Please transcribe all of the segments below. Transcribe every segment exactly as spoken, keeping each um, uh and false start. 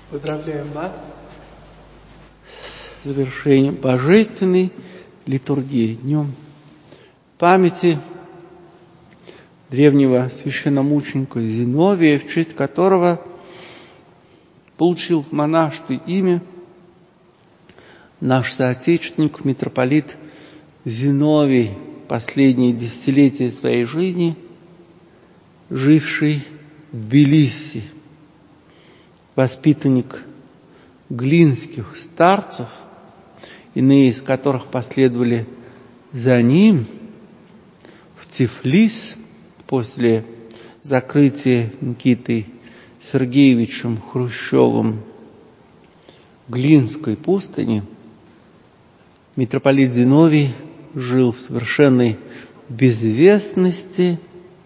Поздравляем вас с завершением божественной литургии, днем памяти древнего священномученика Зиновия, в честь которого получил в монашестве имя наш соотечественник, митрополит Зиновий, последние десятилетия своей жизни, живший в Тбилиси, воспитанник глинских старцев, иные из которых последовали за ним в Тифлис после закрытия Никитой Сергеевичем Хрущевым Глинской пустыни. Митрополит Зиновий жил в совершенной безвестности,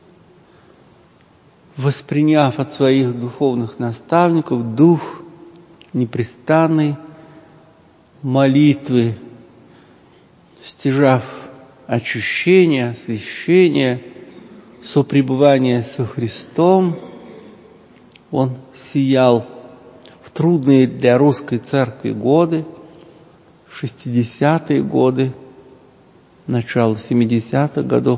восприняв от своих духовных наставников дух непрестанной молитвы, стяжав очищения, освящения, сопребывания со Христом, он сиял в трудные для русской церкви годы, шестидесятые годы, начало семидесятых годов,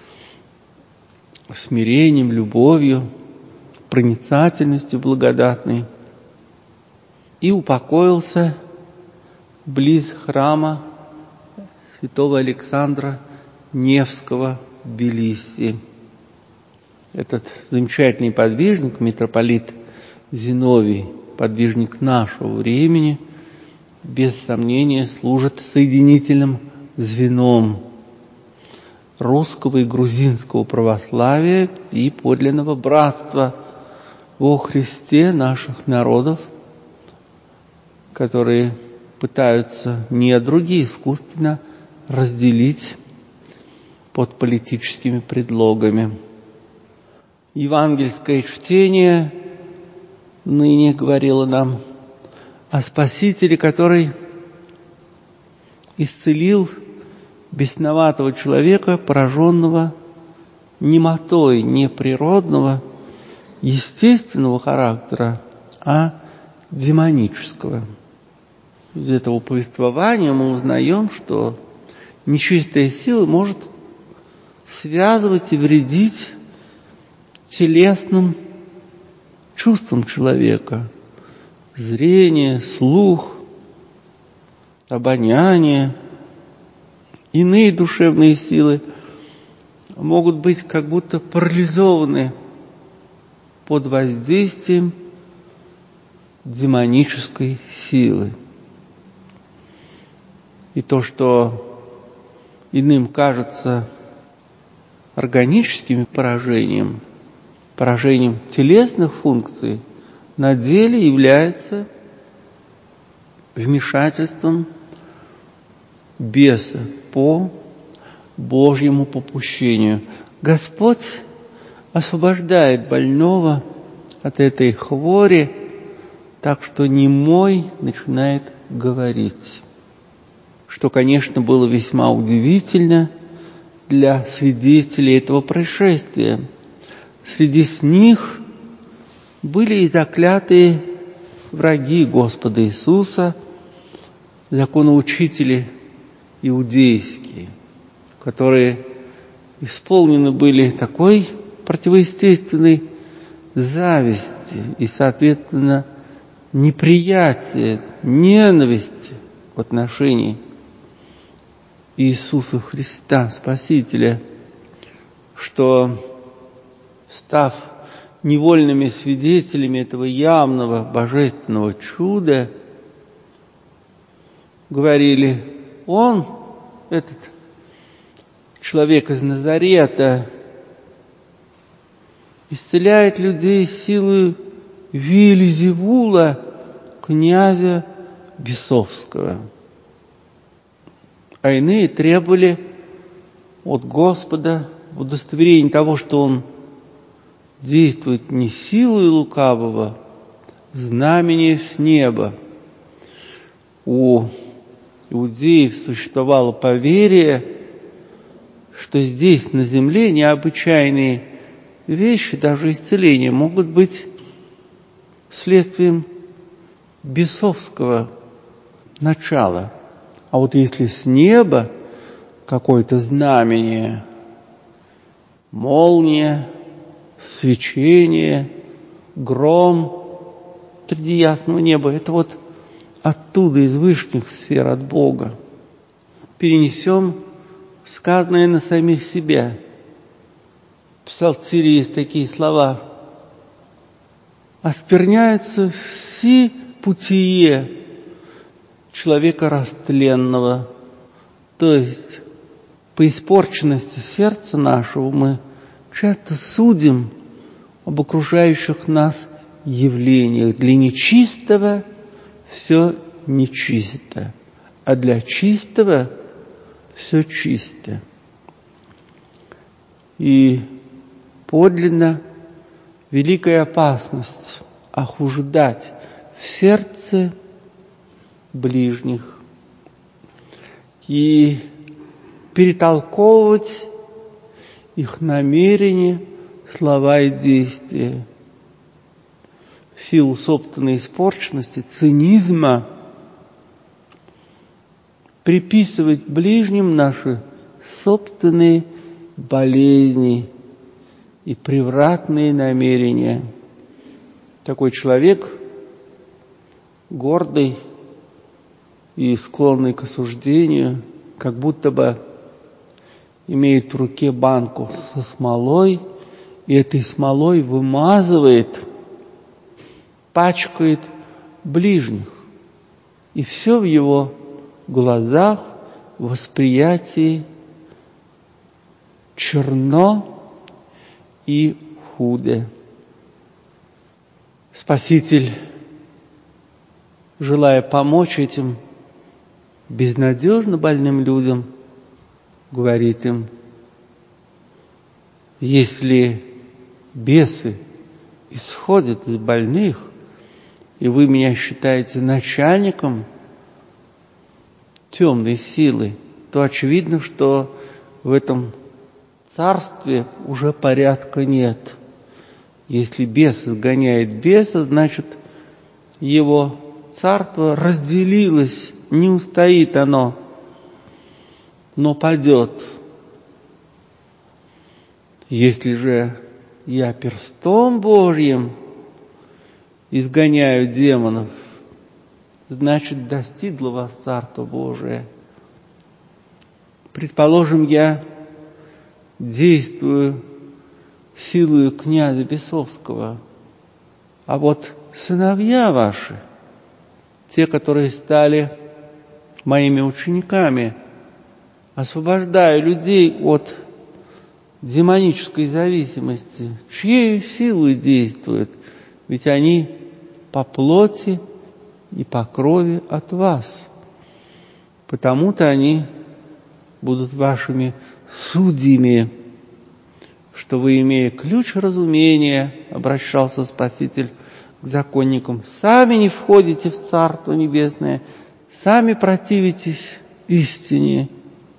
смирением, любовью, проницательностью благодатной, и упокоился близ храма святого Александра Невского в Тбилиси. Этот замечательный подвижник, митрополит Зиновий, подвижник нашего времени, без сомнения служит соединительным звеном русского и грузинского православия и подлинного братства во Христе наших народов, которые пытаются недруги искусственно разделить под политическими предлогами. Евангельское чтение ныне говорило нам о Спасителе, который исцелил бесноватого человека, пораженного немотой не природного, естественного характера, а демонического. Из этого повествования мы узнаем, что нечистая сила может связывать и вредить телесным чувствам человека. Зрение, слух, обоняние, иные душевные силы могут быть как будто парализованы под воздействием демонической силы. И то, что иным кажется органическим поражением, поражением телесных функций, на деле является вмешательством беса по Божьему попущению. Господь освобождает больного от этой хвори, так что немой начинает говорить. Что, конечно, было весьма удивительно для свидетелей этого происшествия. Среди них были и заклятые враги Господа Иисуса, законоучители иудейские, которые исполнены были такой противоестественной зависти и, соответственно, неприятия, ненависти в отношении Иисуса Христа, Спасителя, что, став невольными свидетелями этого явного божественного чуда, говорили: Он, этот человек из Назарета, исцеляет людей силою Виелзевула, князя бесовского. А иные требовали от Господа удостоверения того, что Он действует не силой лукавого, знамение с неба. У иудеев существовало поверие, что здесь, на земле, необычайные вещи, даже исцеления, могут быть следствием бесовского начала. А вот если с неба какое-то знамение, молния, свечение, гром среди ясного неба, это вот оттуда, из высших сфер, от Бога. Перенесем сказанное на самих себя. В Псалтире есть такие слова: «Оскверняются все путие человека растленного». То есть по испорченности сердца нашего мы часто судим об окружающих нас явлениях. Для нечистого все нечисто, а для чистого все чисто. И подлинно великая опасность охуждать в сердце ближних и перетолковывать их намерения, слова и действия. В силу собственной испорченности, цинизма приписывать ближним наши собственные болезни и превратные намерения. Такой человек, гордый и склонный к осуждению, как будто бы имеет в руке банку со смолой, и этой смолой вымазывает, пачкает ближних. И все в его глазах, восприятии черно и худо. Спаситель, желая помочь этим безнадежно больным людям, говорит им: если бесы исходят из больных, и вы меня считаете начальником темной силы, то очевидно, что в этом царстве уже порядка нет. Если бес изгоняет беса, значит, его царство разделилось, не устоит оно, но падет. Если же я перстом Божьим изгоняю демонов, значит, достигло вас Царство Божие. Предположим, я действую силою князя бесовского, а вот сыновья ваши, те, которые стали моими учениками, освобождаю людей от демонической зависимости, чьей силой действуют, ведь они по плоти и по крови от вас. Потому-то они будут вашими судьями, что вы, имея ключ разумения, обращался Спаситель к законникам, сами не входите в Царство Небесное, сами противитесь истине,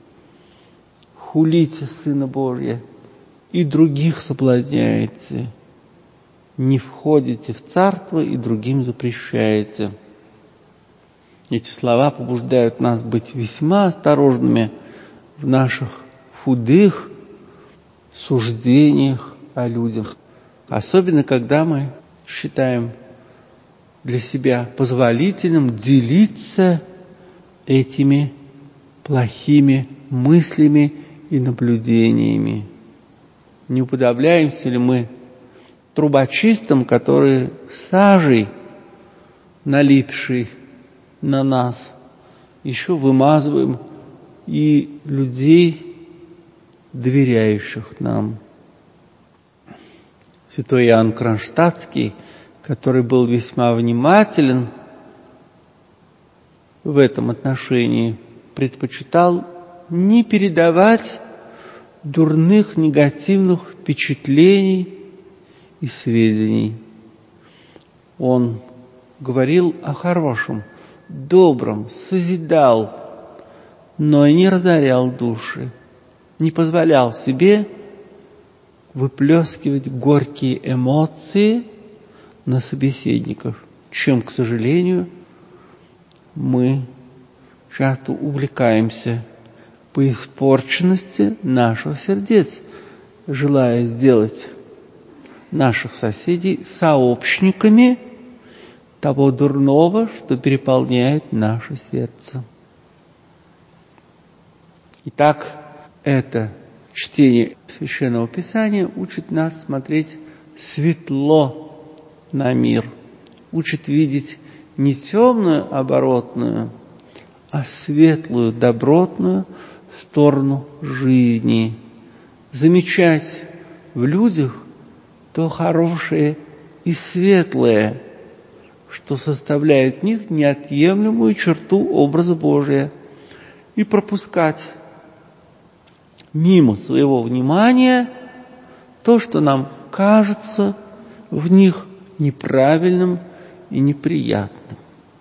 хулите Сына Божия и других соблазняете. Не входите в Царство и другим запрещаете. Эти слова побуждают нас быть весьма осторожными в наших худых суждениях о людях. Особенно, когда мы считаем для себя позволительным делиться этими плохими мыслями и наблюдениями. Не уподобляемся ли мы трубочистам, которые сажей, налипшей на нас, еще вымазываем и людей, доверяющих нам. Святой Иоанн Кронштадтский, который был весьма внимателен в этом отношении, предпочитал не передавать дурных, негативных впечатлений и сведений. Он говорил о хорошем, добром, созидал, но и не разорял души, не позволял себе выплескивать горькие эмоции на собеседников, чем, к сожалению, мы часто увлекаемся по испорченности наших сердец, желая сделать наших соседей сообщниками того дурного, что переполняет наше сердце. Итак, это чтение Священного Писания учит нас смотреть светло на мир, учит видеть не темную оборотную, а светлую, добротную сторону жизни, замечать в людях то хорошее и светлое, что составляет в них неотъемлемую черту образа Божия, и пропускать мимо своего внимания то, что нам кажется в них неправильным и неприятным.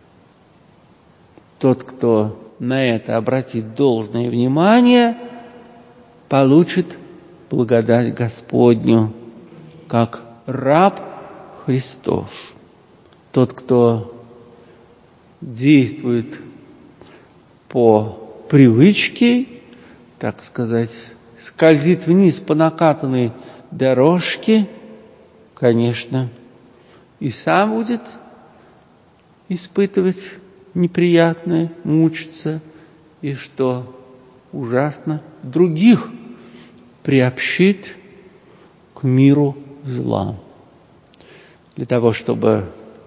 Тот, кто на это обратит должное внимание, получит благодать Господню, как раб Христов. Тот, кто действует по привычке, так сказать, скользит вниз по накатанной дорожке, конечно, и сам будет испытывать неприятное, мучиться, и что ужасно, других приобщит к миру зла. Для того, чтобы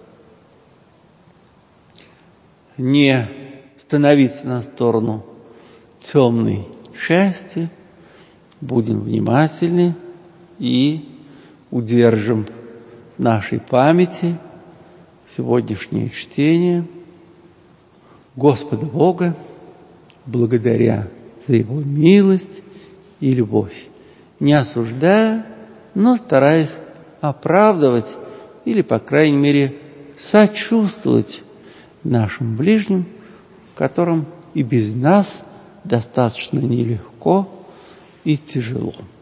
не становиться на сторону темной части, будем внимательны и удержим в нашей памяти сегодняшнее чтение Господа Бога, благодаря за Его милость и любовь, не осуждая, но стараясь оправдывать или, по крайней мере, сочувствовать нашим ближним, которым и без нас достаточно нелегко и тяжело.